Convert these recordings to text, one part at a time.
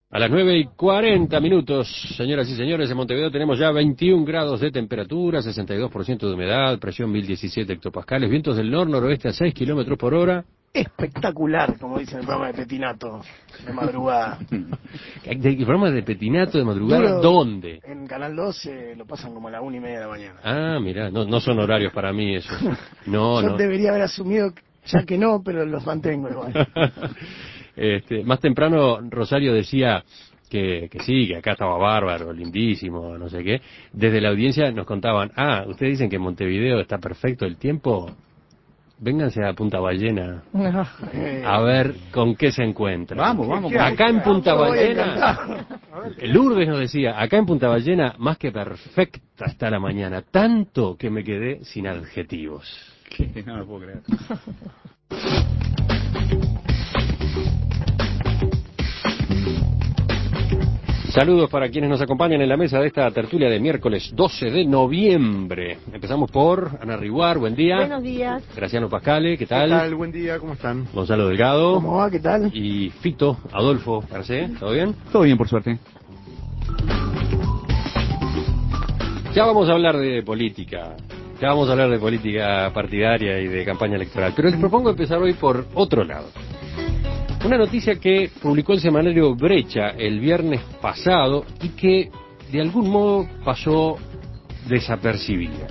A las 9:40, señoras y señores, en Montevideo tenemos ya 21 grados de temperatura, 62% de humedad, presión 1017 hectopascales, vientos del nor-noroeste a 6 kilómetros por hora. Espectacular, como dice el programa de Petinato, de madrugada. ¿El programa de Petinato de madrugada? ¿Dónde? En Canal 12 lo pasan como a la 1:30 de la mañana. Ah, mirá, no son horarios para mí eso. No, Yo debería haber asumido, ya que no, pero los mantengo igual. Más temprano Rosario decía que sí, que acá estaba bárbaro, lindísimo, no sé qué. Desde la audiencia nos contaban, ustedes dicen que en Montevideo está perfecto el tiempo, vénganse a Punta Ballena a ver con qué se encuentran. Vamos. Acá en Punta Ballena, Lourdes nos decía, acá en Punta Ballena más que perfecta está la mañana, tanto que me quedé sin adjetivos. No lo puedo creer. Saludos para quienes nos acompañan en la mesa de esta tertulia de miércoles 12 de noviembre. Empezamos por Ana Riguar, buen día. Buenos días. Graciano Pascale, ¿qué tal? ¿Qué tal? Buen día, ¿cómo están? Gonzalo Delgado. ¿Cómo va? ¿Qué tal? Y Fito Adolfo Garcés, ¿todo bien? Todo bien, por suerte. Ya vamos a hablar de política. Ya vamos a hablar de política partidaria y de campaña electoral. Pero les propongo empezar hoy por otro lado. Una noticia que publicó el semanario Brecha el viernes pasado y que de algún modo pasó desapercibida.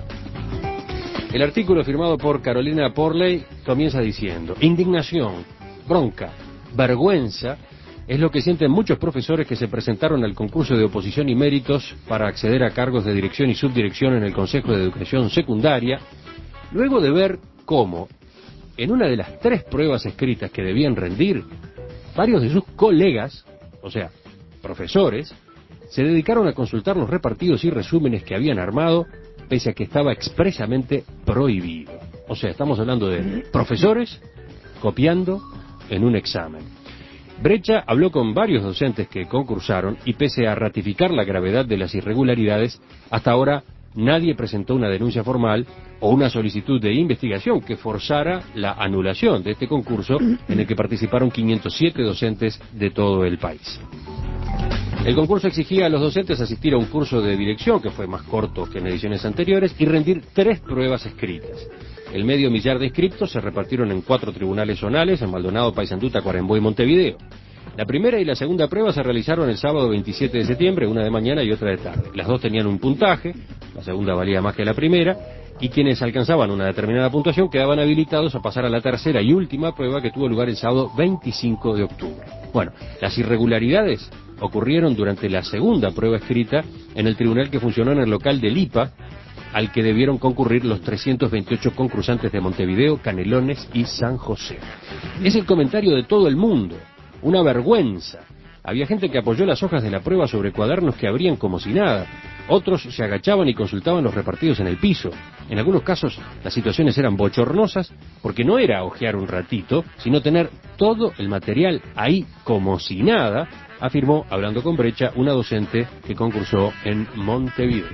El artículo firmado por Carolina Porley comienza diciendo: indignación, bronca, vergüenza es lo que sienten muchos profesores que se presentaron al concurso de oposición y méritos para acceder a cargos de dirección y subdirección en el Consejo de Educación Secundaria, luego de ver cómo en una de las 3 pruebas escritas que debían rendir, varios de sus colegas, o sea, profesores, se dedicaron a consultar los repartidos y resúmenes que habían armado, pese a que estaba expresamente prohibido. O sea, estamos hablando de profesores copiando en un examen. Brecha habló con varios docentes que concursaron y pese a ratificar la gravedad de las irregularidades, hasta ahora nadie presentó una denuncia formal o una solicitud de investigación que forzara la anulación de este concurso en el que participaron 507 docentes de todo el país. El concurso exigía a los docentes asistir a un curso de dirección que fue más corto que en ediciones anteriores y rendir 3 pruebas escritas. El medio millar de inscriptos se repartieron en 4 tribunales zonales en Maldonado, Paysandú, Tacuarembó y Montevideo. La primera y la segunda prueba se realizaron el sábado 27 de septiembre, una de mañana y otra de tarde. Las dos tenían un puntaje, la segunda valía más que la primera, y quienes alcanzaban una determinada puntuación quedaban habilitados a pasar a la tercera y última prueba que tuvo lugar el sábado 25 de octubre. Bueno, las irregularidades ocurrieron durante la segunda prueba escrita en el tribunal que funcionó en el local del IPA, al que debieron concurrir los 328 concursantes de Montevideo, Canelones y San José. Es el comentario de todo el mundo. Una vergüenza. Había gente que apoyó las hojas de la prueba sobre cuadernos que abrían como si nada. Otros se agachaban y consultaban los repartidos en el piso. En algunos casos las situaciones eran bochornosas porque no era hojear un ratito, sino tener todo el material ahí como si nada, afirmó, hablando con Brecha, una docente que concursó en Montevideo.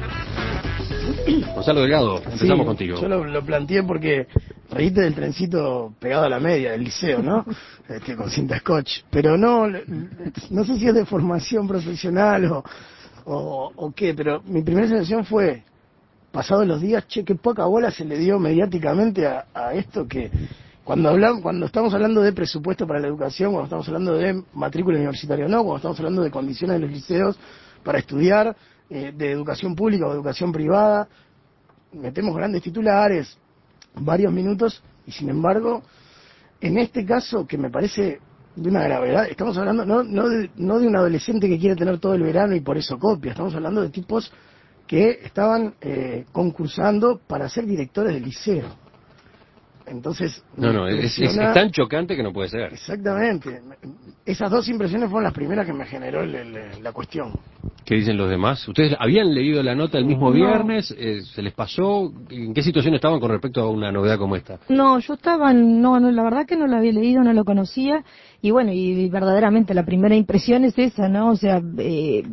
Gonzalo Delgado, empezamos contigo. Yo lo planteé porque reíste del trencito pegado a la media del liceo, ¿no? Con cinta scotch. Pero no sé si es de formación profesional o qué, pero mi primera sensación fue, pasados los días, qué poca bola se le dio mediáticamente a esto que... Cuando estamos hablando de presupuesto para la educación, cuando estamos hablando de matrícula universitaria o no, cuando estamos hablando de condiciones de los liceos para estudiar, de educación pública o educación privada, metemos grandes titulares, varios minutos, y sin embargo, en este caso, que me parece de una gravedad, estamos hablando no de un adolescente que quiere tener todo el verano y por eso copia, estamos hablando de tipos que estaban concursando para ser directores del liceo. Entonces, es tan chocante que no puede ser. Exactamente. Esas 2 impresiones fueron las primeras que me generó la cuestión. ¿Qué dicen los demás? ¿Ustedes habían leído la nota el mismo viernes? ¿Se les pasó? ¿En qué situación estaban con respecto a una novedad como esta? No, yo estaba, la verdad que no lo había leído, no lo conocía, y bueno, y verdaderamente la primera impresión es esa, ¿no? O sea,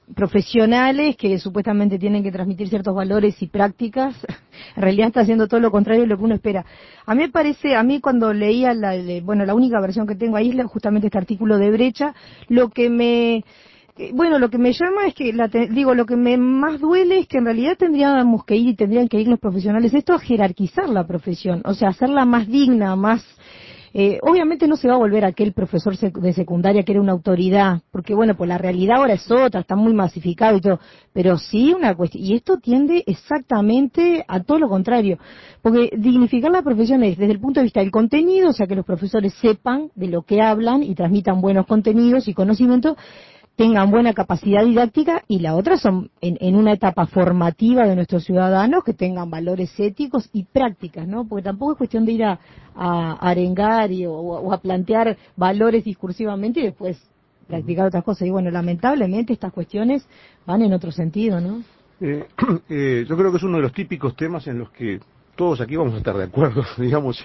profesionales que supuestamente tienen que transmitir ciertos valores y prácticas, en realidad está haciendo todo lo contrario de lo que uno espera. A mí me parece, a mí cuando leía la única versión que tengo ahí es justamente este artículo de Brecha, lo que me llama es que, lo que me más duele es que en realidad tendrían que ir los profesionales, esto a jerarquizar la profesión, o sea, hacerla más digna, más... obviamente no se va a volver aquel profesor de secundaria que era una autoridad, porque pues la realidad ahora es otra, está muy masificado y todo, pero sí una cuestión, y esto tiende exactamente a todo lo contrario, porque dignificar la profesión es desde el punto de vista del contenido, o sea que los profesores sepan de lo que hablan y transmitan buenos contenidos y conocimientos, tengan buena capacidad didáctica, y la otra son en una etapa formativa de nuestros ciudadanos que tengan valores éticos y prácticas, ¿no? Porque tampoco es cuestión de ir a arengar o a plantear valores discursivamente y después practicar otras cosas. Y lamentablemente estas cuestiones van en otro sentido, ¿no? Yo creo que es uno de los típicos temas en los que todos aquí vamos a estar de acuerdo, digamos,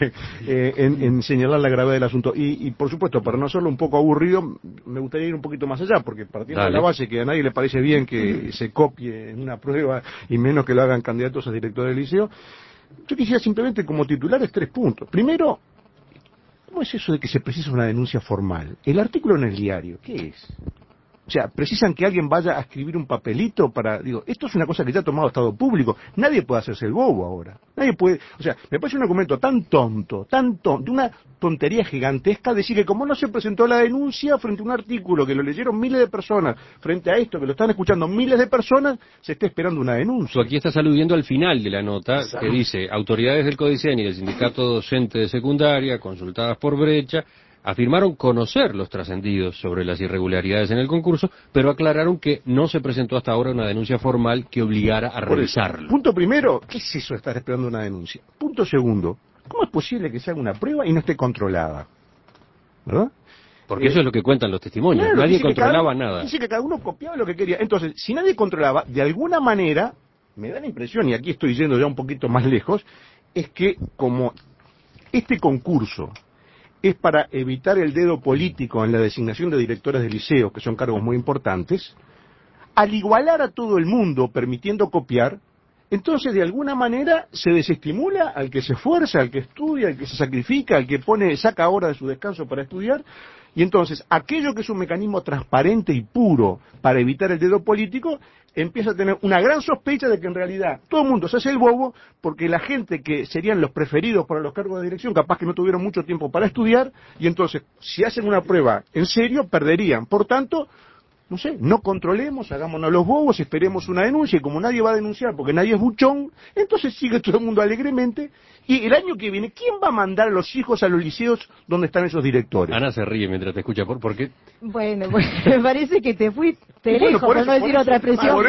en señalar la gravedad del asunto. Y por supuesto, para no hacerlo un poco aburrido, me gustaría ir un poquito más allá, porque partiendo de la base que a nadie le parece bien que se copie en una prueba, y menos que lo hagan candidatos a director del liceo, yo quisiera simplemente como titulares 3 puntos. Primero, ¿cómo es eso de que se precisa una denuncia formal? El artículo en el diario, ¿qué es? O sea, precisan que alguien vaya a escribir un papelito para... esto es una cosa que ya ha tomado Estado público. Nadie puede hacerse el bobo ahora. Nadie puede... O sea, me parece un argumento tan tonto, de una tontería gigantesca, decir que como no se presentó la denuncia frente a un artículo que lo leyeron miles de personas, frente a esto que lo están escuchando miles de personas, se está esperando una denuncia. Tú aquí estás aludiendo al final de la nota, que dice: autoridades del CODICEN y del Sindicato Docente de Secundaria, consultadas por Brecha, afirmaron conocer los trascendidos sobre las irregularidades en el concurso, pero aclararon que no se presentó hasta ahora una denuncia formal que obligara a revisarlo. Punto primero, ¿qué es eso de estar esperando una denuncia? Punto segundo, ¿cómo es posible que se haga una prueba y no esté controlada? ¿Verdad? Porque eso es lo que cuentan los testimonios, claro, nadie controlaba nada. Dice que cada uno copiaba lo que quería. Entonces, si nadie controlaba, de alguna manera, me da la impresión, y aquí estoy yendo ya un poquito más lejos, es que como este concurso es para evitar el dedo político en la designación de directores de liceos, que son cargos muy importantes, al igualar a todo el mundo permitiendo copiar, entonces de alguna manera se desestimula al que se esfuerza, al que estudia, al que se sacrifica, al que saca horas de su descanso para estudiar, y entonces aquello que es un mecanismo transparente y puro para evitar el dedo político, empieza a tener una gran sospecha de que en realidad todo el mundo se hace el bobo, porque la gente que serían los preferidos para los cargos de dirección capaz que no tuvieron mucho tiempo para estudiar, y entonces si hacen una prueba en serio perderían. Por tanto, no sé, no controlemos, hagámonos los bobos, esperemos una denuncia, y como nadie va a denunciar porque nadie es buchón, entonces sigue todo el mundo alegremente, y el año que viene, ¿quién va a mandar a los hijos a los liceos donde están esos directores? Ana se ríe mientras te escucha, ¿por qué? Bueno, me parece que te fuiste lejos, por no decir otra expresión. Por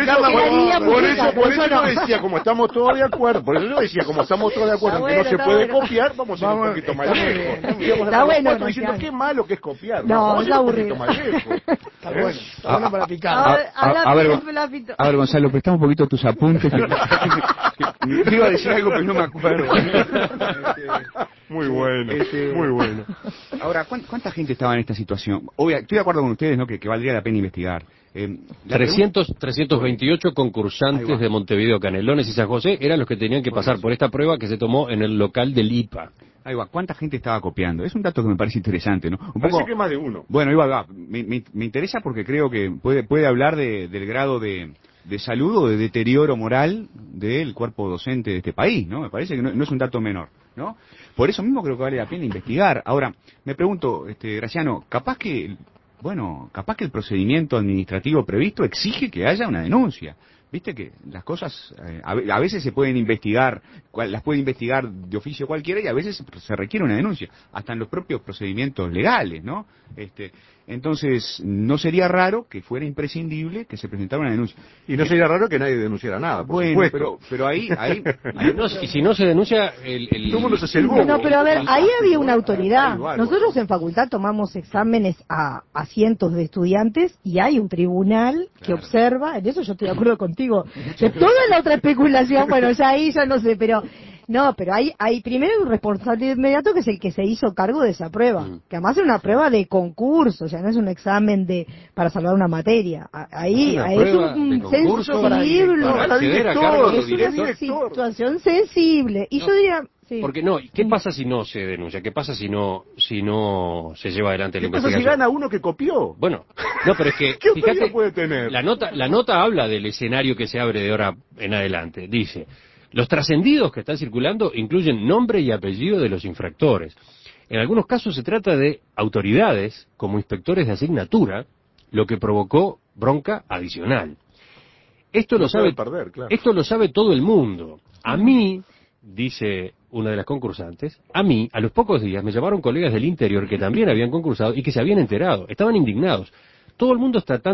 eso yo decía, como estamos todos de acuerdo, que no se puede copiar, vamos a ir un poquito más lejos. Está bueno. Diciendo qué malo que es copiar. No, es aburrido. Está bueno para picar. A ver, Gonzalo, prestamos un poquito tus apuntes. Te iba a decir algo, pero no me acuerdo. Muy bueno, muy bueno. Ahora, ¿cuánta gente estaba en esta situación? Estoy de acuerdo con ustedes, ¿no? Que valdría la pena investigar. 328 concursantes de Montevideo, Canelones y San José eran los que tenían que pasar por esta prueba que se tomó en el local del IPA. Ahí va, ¿cuánta gente estaba copiando? Es un dato que me parece interesante, ¿no? Parece que más de uno. Bueno, ahí va. Me interesa porque creo que puede hablar del grado de salud o de deterioro moral del cuerpo docente de este país, ¿no? Me parece que no es un dato menor, ¿no? Por eso mismo creo que vale la pena investigar. Ahora, me pregunto, Graciano, capaz que el procedimiento administrativo previsto exige que haya una denuncia. Viste que las cosas a veces se pueden investigar, las puede investigar de oficio cualquiera, y a veces se requiere una denuncia, hasta en los propios procedimientos legales, ¿no? Entonces, no sería raro que fuera imprescindible que se presentara una denuncia. Y no sería raro que nadie denunciara nada, por supuesto. Pero ahí y si no se denuncia, todo el mundo se hace el bobo. No, pero a ver, ahí había una autoridad. Nosotros en facultad tomamos exámenes a cientos de estudiantes y hay un tribunal que observa, en eso yo estoy de acuerdo contigo. De toda la otra especulación, bueno, ya ahí ya no sé, pero No, pero hay primero un responsable inmediato que es el que se hizo cargo de esa prueba, que además es una prueba de concurso, o sea, no es un examen para salvar una materia. Ahí Una es prueba de un concurso sensible, para acceder a cargo de es una director. situación sensible. Y No, yo diría, sí. porque no, ¿qué pasa si no se denuncia? ¿Qué pasa si no se lleva adelante la ¿Qué pasa si investigación? gana uno que copió? Bueno, no, pero es que, ¿Qué autoridad fíjate, puede tener? la nota habla del escenario que se abre de ahora en adelante. Dice, los trascendidos que están circulando incluyen nombre y apellido de los infractores. En algunos casos se trata de autoridades, como inspectores de asignatura, lo que provocó bronca adicional. Esto No lo sabe, pueden perder, claro. esto lo sabe todo el mundo. A mí, dice una de las concursantes, a los pocos días me llamaron colegas del interior que también habían concursado y que se habían enterado, estaban indignados. Todo el mundo está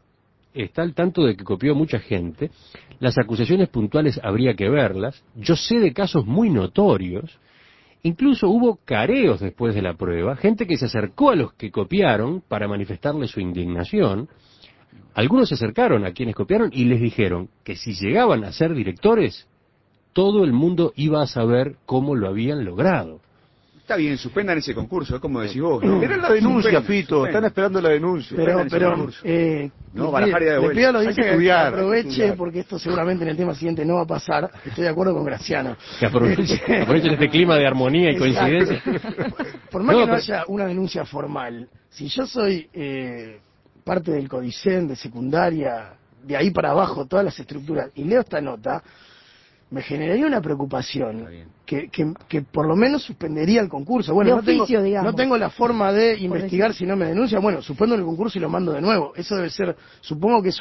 al tanto de que copió mucha gente, las acusaciones puntuales habría que verlas, yo sé de casos muy notorios, incluso hubo careos después de la prueba, gente que se acercó a los que copiaron para manifestarles su indignación, algunos se acercaron a quienes copiaron y les dijeron que si llegaban a ser directores, todo el mundo iba a saber cómo lo habían logrado. Está bien, suspendan ese concurso, es como decís vos, ¿no? Era la denuncia, Suspendan, Fito, suspendan. están esperando la denuncia. Pero, Suspendan ese concurso. No, barajaria de le vuelta. pido a la Hay audiencia que que estudiar, aproveche, hay que estudiar. porque esto seguramente en el tema siguiente no va a pasar. Estoy de acuerdo con Graciano. Que aprovechen este clima de armonía y Exacto. coincidencia. Por más No, que no pero- haya una denuncia formal, si yo soy parte del Codicen, de secundaria, de ahí para abajo, todas las estructuras, y leo esta nota, me generaría una preocupación Está bien. que por lo menos suspendería el concurso. Bueno, De oficio, digamos. no tengo la forma de Por investigar si no me denuncian. Bueno, suspendo el concurso y lo mando de nuevo. Eso debe ser, supongo que es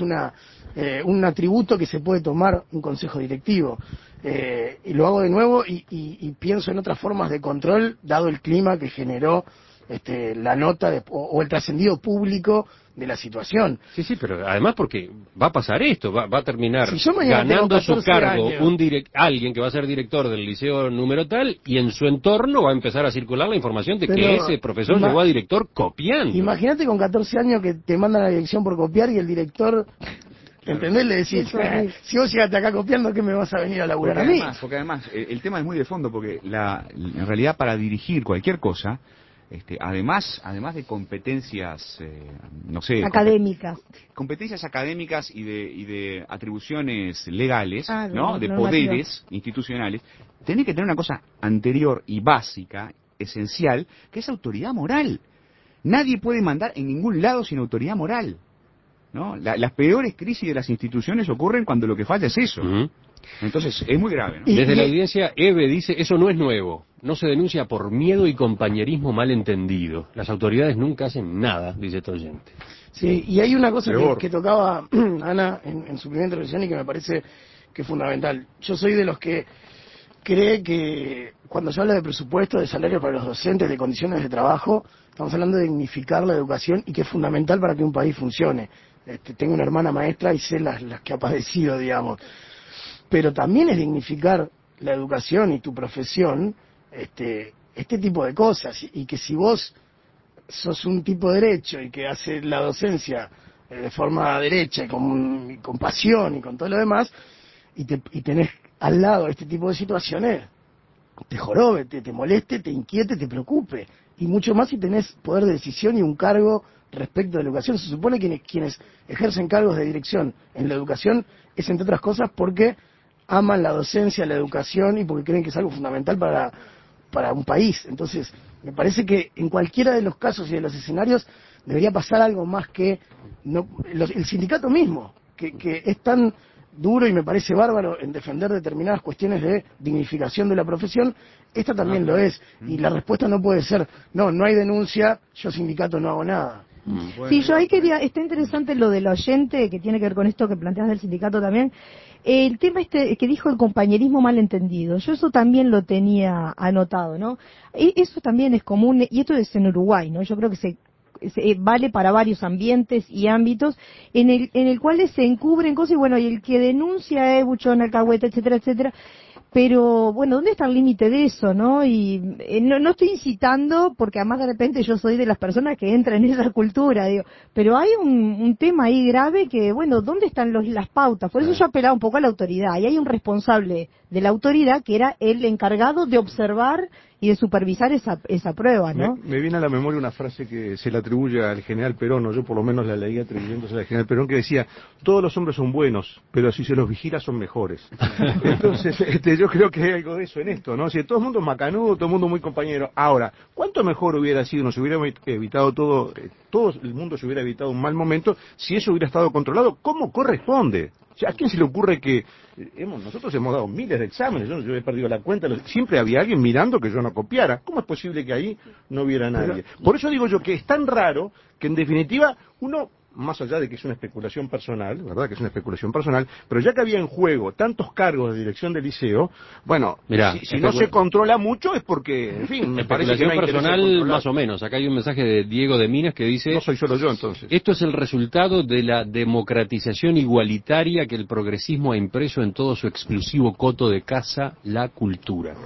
un atributo que se puede tomar un consejo directivo. Y lo hago de nuevo y pienso en otras formas de control, dado el clima que generó la nota o el trascendido público de la situación. Sí, sí, pero además porque va a pasar esto, va a terminar Si yo mañana ganando tengo su 14 cargo años. alguien que va a ser director del liceo número tal y en su entorno va a empezar a circular la información de que Pero ese profesor ima- llegó a director copiando. Imagínate con 14 años que te mandan a la dirección por copiar y el director, ¿entendés? Le decís, Eso es. si vos llegaste acá copiando, ¿qué me vas a venir a laburar a mí? Porque además el tema es muy de fondo, porque en realidad para dirigir cualquier cosa, además de competencias, no sé, Académicas. competencias académicas y de atribuciones legales, Ah, ¿no? De normativas. poderes institucionales, tenés que tener una cosa anterior y básica, esencial, que es autoridad moral. Nadie puede mandar en ningún lado sin autoridad moral, ¿no? Las peores crisis de las instituciones ocurren cuando lo que falta es eso. Ujú. Entonces, es muy grave, ¿no? Desde la audiencia, Eve dice, eso no es nuevo, no se denuncia por miedo y compañerismo malentendido. Las autoridades nunca hacen nada, dice este oyente. Sí, y hay una cosa Peor. que tocaba Ana en su primera intervención y que me parece que es fundamental. Yo soy de los que cree que cuando se habla de presupuesto, de salarios para los docentes, de condiciones de trabajo, estamos hablando de dignificar la educación y que es fundamental para que un país funcione. Tengo una hermana maestra y sé las que ha padecido, digamos. Pero también es dignificar la educación y tu profesión, este tipo de cosas, y que si vos sos un tipo derecho y que hace la docencia de forma derecha y con pasión y con todo lo demás, y tenés al lado este tipo de situaciones, te jorobe, te moleste, te inquiete, te preocupe, y mucho más si tenés poder de decisión y un cargo respecto de la educación. Se supone que quienes ejercen cargos de dirección en la educación es, entre otras cosas, porque aman la docencia, la educación y porque creen que es algo fundamental para un país. Entonces, me parece que en cualquiera de los casos y de los escenarios debería pasar algo más que el sindicato mismo, que es tan duro y me parece bárbaro en defender determinadas cuestiones de dignificación de la profesión. Esta también lo es, y la respuesta no puede ser, no hay denuncia, yo sindicato no hago nada. Sí, yo ahí quería, está interesante lo del oyente, que tiene que ver con esto que planteas del sindicato también. El tema que dijo el compañerismo malentendido, yo eso también lo tenía anotado, ¿no? Eso también es común, y esto es en Uruguay, ¿no? Yo creo que se vale para varios ambientes y ámbitos en el cuales se encubren cosas, y bueno, y el que denuncia es buchón, alcahueta, etcétera, etcétera. Pero bueno, ¿dónde está el límite de eso, no? Y no estoy incitando, porque además de repente yo soy de las personas que entran en esa cultura, digo, pero hay un tema ahí grave que, bueno, ¿dónde están las pautas? Por eso yo apelaba un poco a la autoridad, y hay un responsable de la autoridad que era el encargado de observar y de supervisar esa prueba, ¿no? Me viene a la memoria una frase que se le atribuye al general Perón, o yo por lo menos la leí atribuyéndose al general Perón, que decía: todos los hombres son buenos, pero si se los vigila son mejores. Entonces, yo creo que hay algo de eso en esto, ¿no? Si todo el mundo es macanudo, todo el mundo muy compañero. Ahora, ¿cuánto mejor hubiera sido, nos hubiera evitado todo el mundo se hubiera evitado un mal momento si eso hubiera estado controlado como corresponde? O sea, ¿a quién se le ocurre que nosotros hemos dado miles de exámenes, yo he perdido la cuenta, siempre había alguien mirando que yo no copiara? ¿Cómo es posible que ahí no hubiera nadie? Por eso digo yo que es tan raro que en definitiva uno, más allá de que es una especulación personal, ¿verdad? Que es una especulación personal, pero ya que había en juego tantos cargos de dirección del liceo, bueno, mirá, si no se controla mucho es porque, en fin, me parece que no hay personal más o menos. Acá hay un mensaje de Diego de Minas que dice: no soy solo yo entonces. Esto es el resultado de la democratización igualitaria que el progresismo ha impreso en todo su exclusivo coto de casa, la cultura.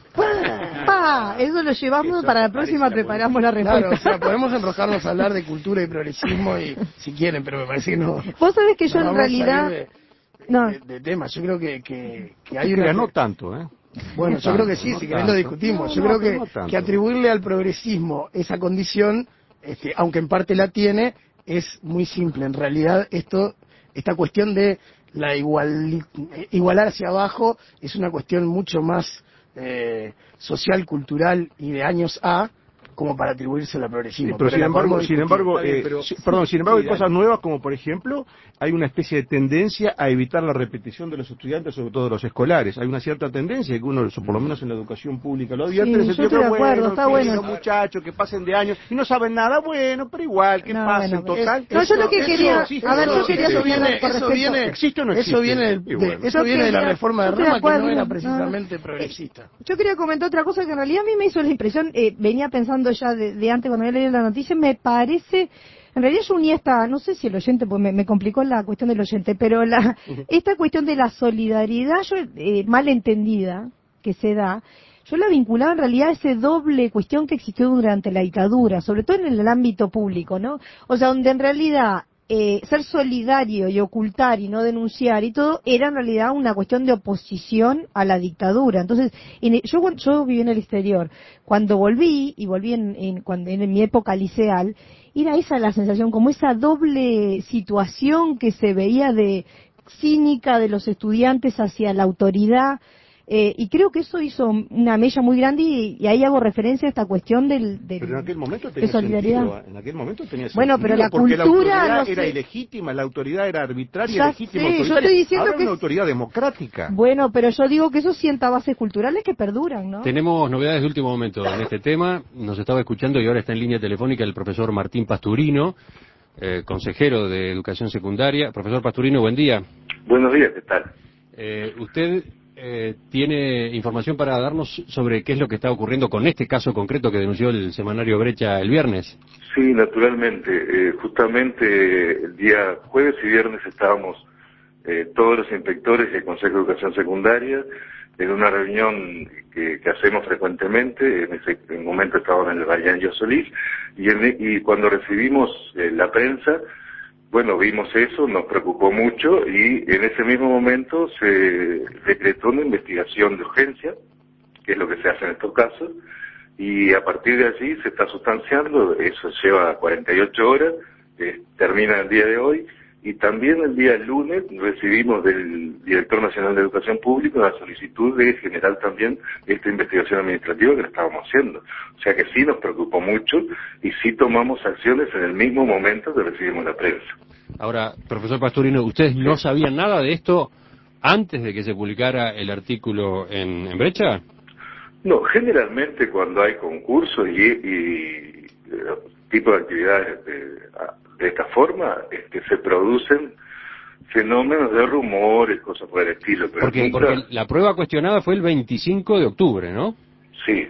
Eso lo llevamos para la próxima, preparamos la respuesta. Claro, o sea, podemos enrojarnos a hablar de cultura y progresismo y si quieren, pero me parece que no. Vos sabés que yo en realidad de temas, yo creo que hay una... no tanto, Bueno, yo creo que sí, si querés lo discutimos. Yo creo que atribuirle al progresismo esa condición, aunque en parte la tiene, es muy simple. En realidad esta cuestión de la igualar hacia abajo es una cuestión mucho más social, cultural y de años A, como para atribuirse al progresismo. Sí, pero sin embargo, hay cosas nuevas, como por ejemplo, hay una especie de tendencia a evitar la repetición de los estudiantes, sobre todo de los escolares. Hay una cierta tendencia que uno, por lo menos en la educación pública, lo advierte, sí, en el sentido de acuerdo, está bueno. Los muchachos que pasen de años y no saben nada, bueno, pero igual, que pasen, total. Yo lo que quería, ¿existe o no existe? Eso viene de la reforma de Roma, que no era precisamente progresista. Yo quería comentar otra cosa que en realidad a mí me hizo la impresión, venía pensando ya de antes cuando había leído la noticia, me parece, en realidad yo uní no sé si el oyente, pues me complicó la cuestión del oyente, pero esta cuestión de la solidaridad, yo mal entendida, que se da, yo la vinculaba en realidad a esa doble cuestión que existió durante la dictadura, sobre todo en el ámbito público, ¿no? O sea, donde en realidad ser solidario y ocultar y no denunciar y todo era en realidad una cuestión de oposición a la dictadura. Entonces, yo viví en el exterior. Cuando volví en mi época liceal, era esa la sensación, como esa doble situación que se veía de cínica de los estudiantes hacia la autoridad. Y creo que eso hizo una mella muy grande y ahí hago referencia a esta cuestión pero en aquel momento tenía solidaridad. Sentido, en aquel momento tenía bueno, sentido, pero la porque cultura la autoridad era ilegítima, la autoridad era arbitraria, ilegítima, yo estoy diciendo ahora que es una autoridad democrática. Bueno, pero yo digo que eso sienta bases culturales que perduran, ¿no? Tenemos novedades de último momento en este tema. Nos estaba escuchando y ahora está en línea telefónica el profesor Martín Pasturino, consejero de Educación Secundaria. Profesor Pasturino, buen día. Buenos días, ¿qué tal? Usted tiene información para darnos sobre qué es lo que está ocurriendo con este caso concreto que denunció el semanario Brecha el viernes. Sí, naturalmente. Justamente el día jueves y viernes estábamos todos los inspectores del Consejo de Educación Secundaria en una reunión que hacemos frecuentemente. En ese momento estaba en el Bayán Yo Solís y cuando recibimos la prensa, bueno, vimos eso, nos preocupó mucho y en ese mismo momento se decretó una investigación de urgencia, que es lo que se hace en estos casos, y a partir de allí se está sustanciando, eso lleva 48 horas, termina el día de hoy, y también el día lunes recibimos del Director Nacional de Educación Pública la solicitud de generar también esta investigación administrativa que la estábamos haciendo. O sea que sí nos preocupó mucho y sí tomamos acciones en el mismo momento que recibimos la prensa. Ahora, profesor Pasturino, ¿ustedes no sabían nada de esto antes de que se publicara el artículo en Brecha? No, generalmente cuando hay concursos y tipo de actividades de esta forma, se producen fenómenos de rumores, cosas por el estilo. Pero porque la prueba cuestionada fue el 25 de octubre, ¿no? Sí,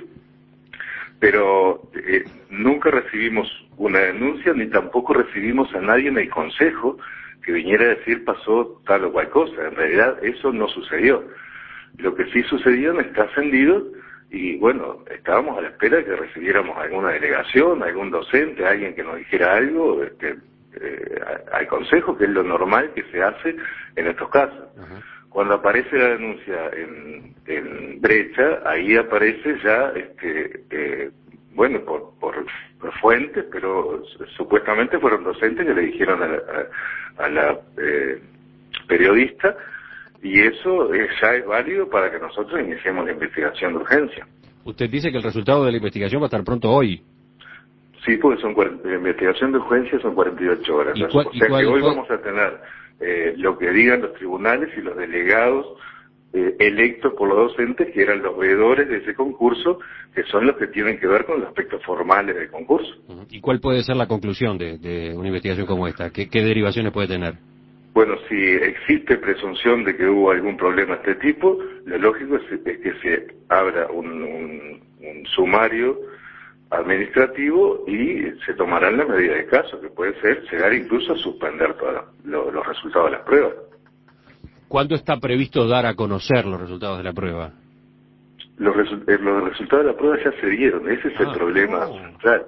pero nunca recibimos una denuncia ni tampoco recibimos a nadie en el Consejo que viniera a decir pasó tal o cual cosa. En realidad eso no sucedió. Lo que sí sucedían es trascendido y bueno, estábamos a la espera de que recibiéramos alguna delegación, algún docente, alguien que nos dijera algo al consejo, que es lo normal que se hace en estos casos. Ajá. Cuando aparece la denuncia en Brecha, ahí aparece ya, bueno, por fuentes, pero supuestamente fueron docentes que le dijeron a la periodista, y eso ya es válido para que nosotros iniciemos la investigación de urgencia. Usted dice que el resultado de la investigación va a estar pronto hoy. Sí, porque la investigación de urgencia son 48 horas. ¿Y o sea que hoy cuál? vamos a tener lo que digan los tribunales y los delegados electos por los docentes, que eran los veedores de ese concurso, que son los que tienen que ver con los aspectos formales del concurso. ¿Y cuál puede ser la conclusión de una investigación como esta? ¿Qué derivaciones puede tener? Bueno, si existe presunción de que hubo algún problema de este tipo, lo lógico es que se abra un sumario administrativo y se tomarán las medidas de caso, que puede ser llegar incluso a suspender todos los resultados de las pruebas. ¿Cuándo está previsto dar a conocer los resultados de la prueba? Los resultados de la prueba ya se dieron, ese es el problema central.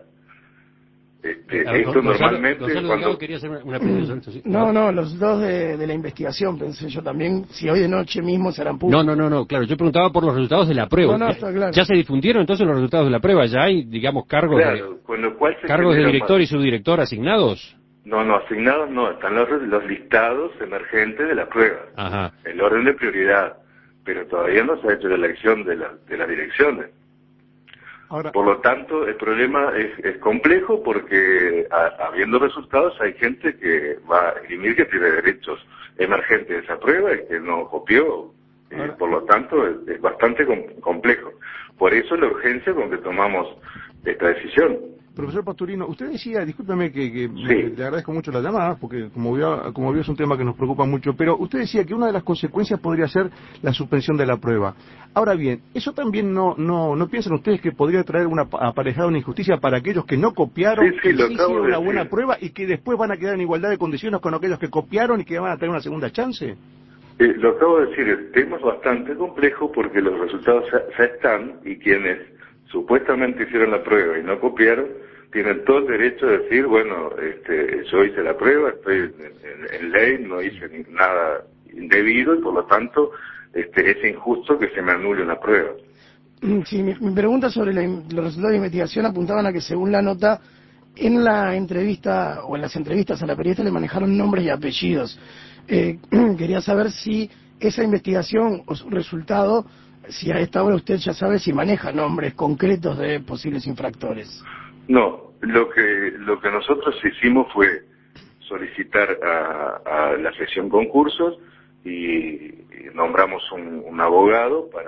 Esto normalmente Gonzalo cuando... quería hacer una pregunta sobre esto, ¿sí? No, los dos de la investigación, pensé yo también, si hoy de noche mismo serán públicos. No, claro, yo preguntaba por los resultados de la prueba. No, está claro. ¿Ya se difundieron entonces los resultados de la prueba? ¿Ya hay, digamos, cargos con lo cual se cargos de genera director y subdirector asignados? No, asignados no, están los listados emergentes de la prueba, Ajá. el orden de prioridad, pero todavía no se ha hecho la elección de las direcciones. Ahora, Por lo tanto, el problema es complejo porque habiendo resultados hay gente que va a esgrimir que tiene derechos emergentes de esa prueba y que no copió. Por lo tanto, es bastante complejo. Por eso la urgencia con que tomamos esta decisión. profesor Pastorino, usted decía, discúlpeme que Sí. le agradezco mucho la llamada, porque como vio es un tema que nos preocupa mucho, pero usted decía que una de las consecuencias podría ser la suspensión de la prueba. Ahora bien, ¿eso también no piensan ustedes que podría traer una aparejada una injusticia para aquellos que no copiaron, Sí, que lo sí acabo hicieron de una buena decir. prueba y que después van a quedar en igualdad de condiciones con aquellos que copiaron y que van a tener una segunda chance? Lo acabo de decir, el tema es bastante complejo porque los resultados ya están y quienes supuestamente hicieron la prueba y no copiaron tienen todo el derecho de decir, bueno, yo hice la prueba, estoy en ley, no hice nada indebido y por lo tanto es injusto que se me anule una prueba. Sí, mi pregunta sobre los resultados de investigación apuntaban a que según la nota, en la entrevista o en las entrevistas a la periodista le manejaron nombres y apellidos. Quería saber si esa investigación o su resultado, si a esta hora usted ya sabe si maneja nombres concretos de posibles infractores. No, lo que nosotros hicimos fue solicitar a la sección concursos y nombramos un abogado para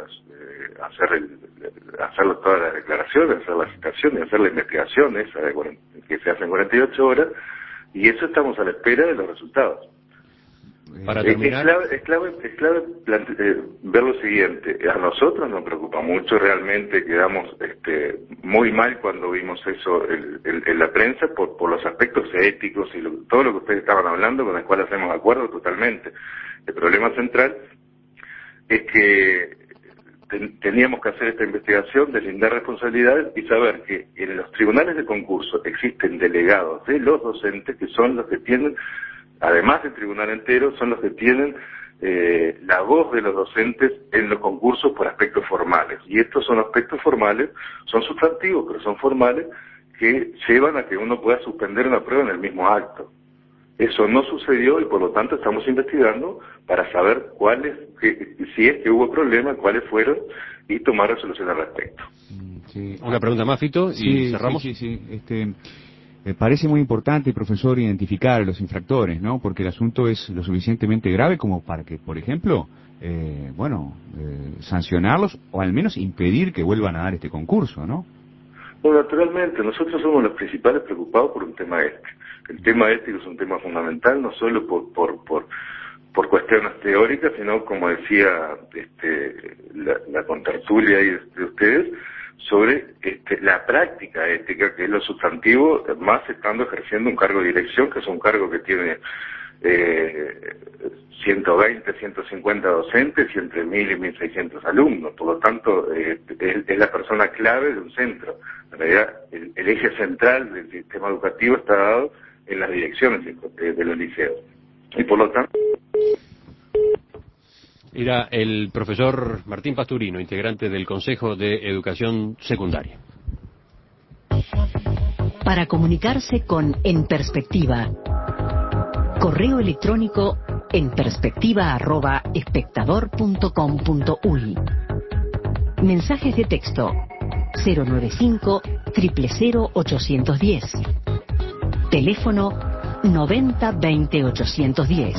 hacer todas las declaraciones, hacer la citación y hacer la investigación esa que se hace en 48 horas, y eso estamos a la espera de los resultados. Para terminar, Es clave ver lo siguiente. A nosotros nos preocupa mucho, realmente quedamos muy mal cuando vimos eso en la prensa por los aspectos éticos y todo lo que ustedes estaban hablando, con el cual hacemos acuerdo totalmente. El problema central es que teníamos que hacer esta investigación, deslindar responsabilidades y saber que en los tribunales de concurso existen delegados de los docentes que son los que tienen, además del tribunal entero, son los que tienen la voz de los docentes en los concursos por aspectos formales. Y estos son aspectos formales, son sustantivos, pero son formales, que llevan a que uno pueda suspender una prueba en el mismo acto. Eso no sucedió y por lo tanto estamos investigando para saber si es que hubo problemas, cuáles fueron y tomar resolución al respecto. Sí. una pregunta más, Fito, y cerramos. Sí. Me parece muy importante, profesor, identificar a los infractores, ¿no? Porque el asunto es lo suficientemente grave como para que, por ejemplo, sancionarlos o al menos impedir que vuelvan a dar este concurso, ¿no? Bueno, naturalmente, nosotros somos los principales preocupados por un tema ético. El tema ético es un tema fundamental, no solo por cuestiones teóricas, sino, como decía la contertulia ahí de ustedes, sobre la práctica ética, que es lo sustantivo, más estando ejerciendo un cargo de dirección, que es un cargo que tiene 120, 150 docentes y entre 1.000 y 1.600 alumnos. Por lo tanto, es la persona clave de un centro. En realidad, el eje central del sistema educativo está dado en las direcciones de los liceos. Y por lo tanto... Era el profesor Martín Pasturino, integrante del Consejo de Educación Secundaria. Para comunicarse con En Perspectiva, correo electrónico enperspectiva@espectador.com.uy. Mensajes de texto 095 000 810. Teléfono 90 20 810.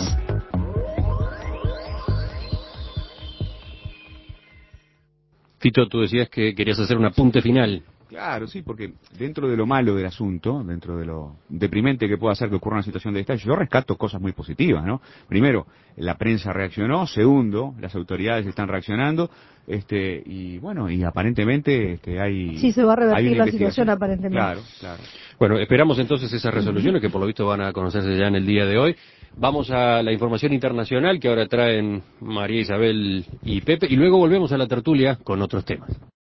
Fito, tú decías que querías hacer un apunte final. Claro, sí, porque dentro de lo malo del asunto, dentro de lo deprimente que pueda ser que ocurra una situación de esta, yo rescato cosas muy positivas, ¿no? Primero, la prensa reaccionó. Segundo, las autoridades están reaccionando, y bueno, y aparentemente hay... Sí, se va a hay revertir una la investigación. situación aparentemente. Claro, claro. Bueno, esperamos entonces esas resoluciones que por lo visto van a conocerse ya en el día de hoy. Vamos a la información internacional que ahora traen María Isabel y Pepe, y luego volvemos a la tertulia con otros temas.